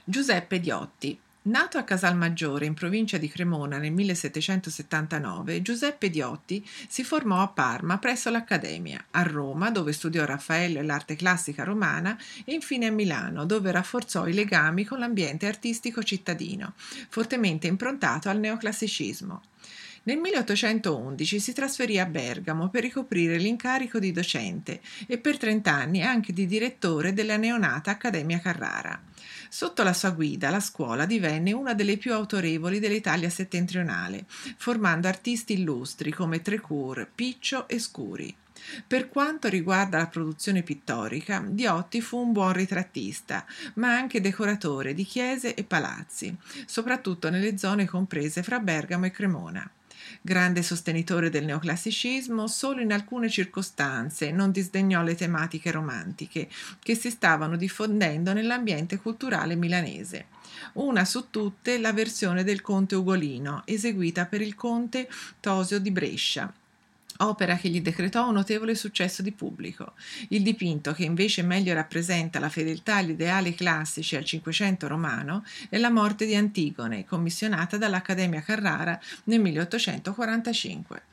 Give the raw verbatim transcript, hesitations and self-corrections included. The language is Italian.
Giuseppe Diotti. Nato a Casalmaggiore, in provincia di Cremona nel millesettecentosettantanove, Giuseppe Diotti si formò a Parma presso l'Accademia, a Roma, dove studiò Raffaello e l'arte classica romana, e infine a Milano, dove rafforzò i legami con l'ambiente artistico cittadino, fortemente improntato al neoclassicismo. Nel milleottocentoundici si trasferì a Bergamo per ricoprire l'incarico di docente e per trent'anni anche di direttore della neonata Accademia Carrara. Sotto la sua guida la scuola divenne una delle più autorevoli dell'Italia settentrionale, formando artisti illustri come Trécourt, Piccio e Scuri. Per quanto riguarda la produzione pittorica, Diotti fu un buon ritrattista, ma anche decoratore di chiese e palazzi, soprattutto nelle zone comprese fra Bergamo e Cremona. Grande sostenitore del neoclassicismo, solo in alcune circostanze non disdegnò le tematiche romantiche che si stavano diffondendo nell'ambiente culturale milanese. Una su tutte la versione del Conte Ugolino, eseguita per il conte Tosio di Brescia, opera che gli decretò un notevole successo di pubblico. Il dipinto, che invece meglio rappresenta la fedeltà agli ideali classici al Cinquecento romano, è La morte di Antigone, commissionata dall'Accademia Carrara nel milleottocentoquarantacinque.